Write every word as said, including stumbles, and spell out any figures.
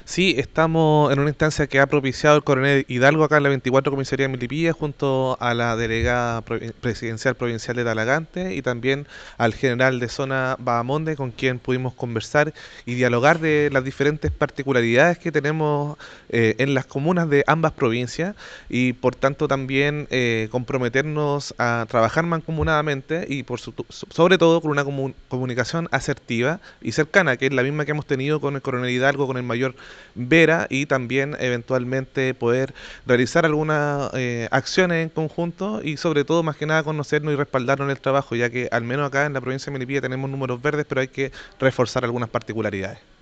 Sí, estamos en una instancia que ha propiciado el coronel Hidalgo acá en la veinticuatro Comisaría de Melipilla junto a la delegada provi- presidencial provincial de Talagante y también al general de zona Bahamonde con quien pudimos conversar y dialogar de las diferentes particularidades que tenemos eh, en las comunas de ambas provincias y por tanto también eh, comprometernos a trabajar mancomunadamente y por su- sobre todo con una comu- comunicación asertiva y cercana, que es la misma que hemos tenido con el coronel Hidalgo, con el mayor Vera y también eventualmente poder realizar algunas eh, acciones en conjunto y sobre todo más que nada conocernos y respaldarnos en el trabajo, ya que al menos acá en la provincia de Melipilla tenemos números verdes, pero hay que reforzar algunas particularidades.